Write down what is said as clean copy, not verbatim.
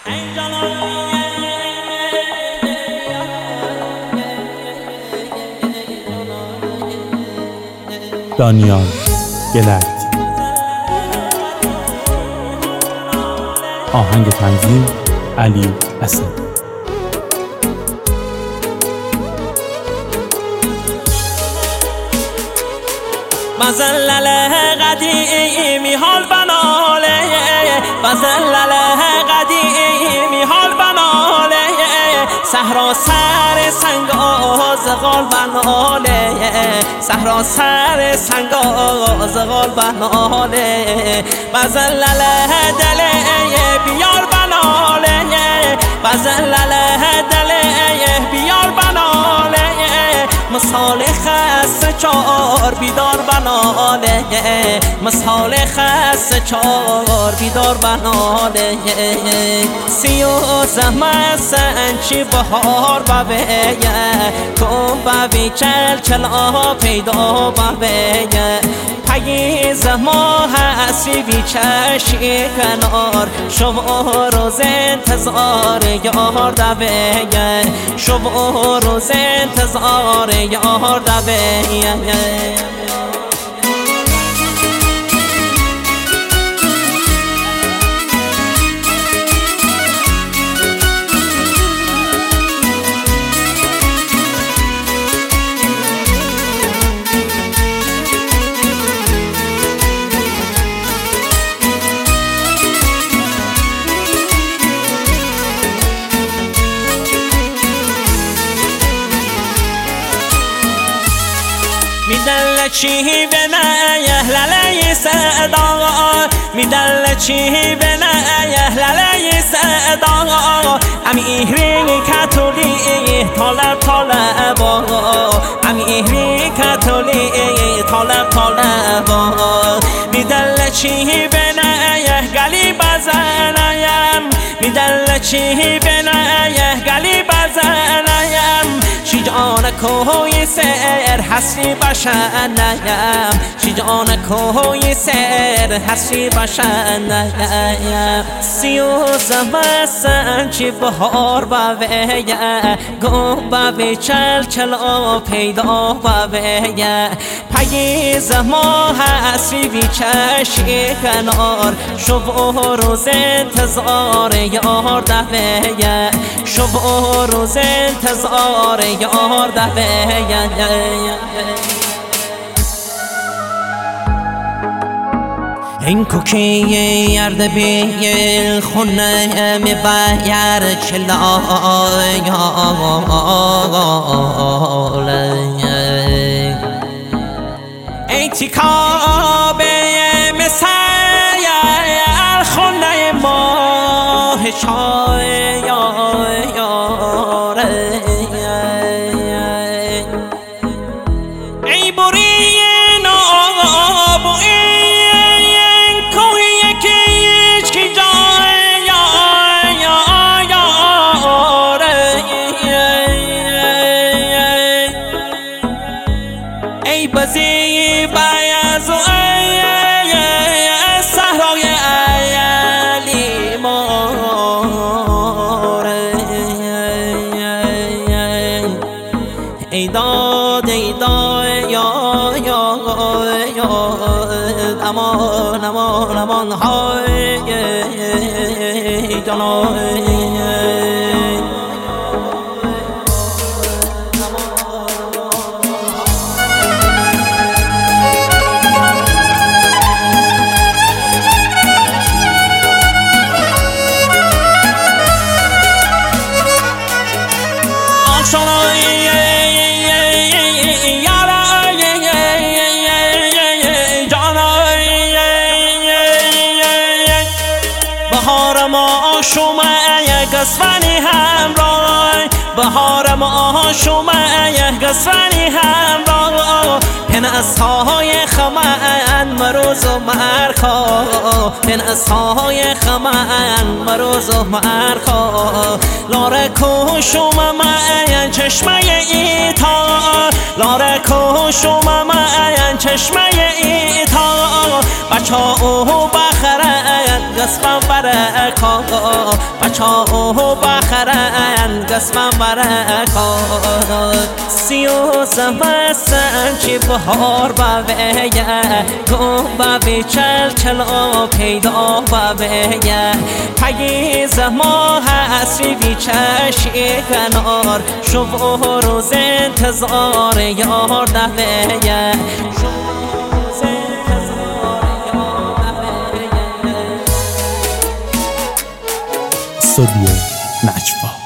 دانیال گلک. آهنگ تنظیم علی اسد. مزلل قدیمی حال بناله، مزلل قدیمی حال بناله، صحرا سر سنگ آزغال بناله، صحرا سر سنگ آزغال بناله، مزلل دل بیار بناله، مزلل دل بیار بناله، مثال خسته چار بیدار بناله، مثال خسته چار بیدار بناله، سیوزه مسنچی بهار ببیه، کن ببی چل چلا پیدا ببیه، پاییز ما هستی بی چشی کنار، شب و روز انتظار یار دبیه، شب و روز انتظار یار دبیه. میدل چی به نه للی صدا، میدل چی به نه للی صدا، امیری کاتولی طالب طالبا، امیری کاتولی طالب طالبا، میدل چی به نه گلی بزنم، میدل چی به نه گلی بزنم، چی جان کوی سر حسی بشنیم، چی جان کوی سر حسی بشنیم، سیوزه مسن چی بهار بویه، گم بوی چل چلا پیدا بویه، پاییز ما هستی بی چشی کنار، شب و روز انتظار یار دبیه، شب و روز انتظار یار دبیه. این کوکی اردبیل خونه می بایر چلای ای تیکابه مسیر خونه ماه شای ای بوری ناب این کوهی کیش کی جای ای بزی بیاز و صحرای علی ماره، ای داد ای داد یا امان امان امان های جانای بهار ما شومه گسفنی همراه، بهار ما شومه گسفنی همراه، پنسهای خمن مروز و مرخا، پنسهای خمن مروز و مرخا، لاره کوشومه من چشمه ایتا، لاره کوشومه من چشمه ایتا، بچه او بخره قسمم برکات بچه ها بخرن قسمم برکات 33 مستن چی بهار ببیه گم ببی چل پیدا ببیه پگیز ما هستی بی چشی کنار شب و روز انتظار یار نبیه استودیو نجوا.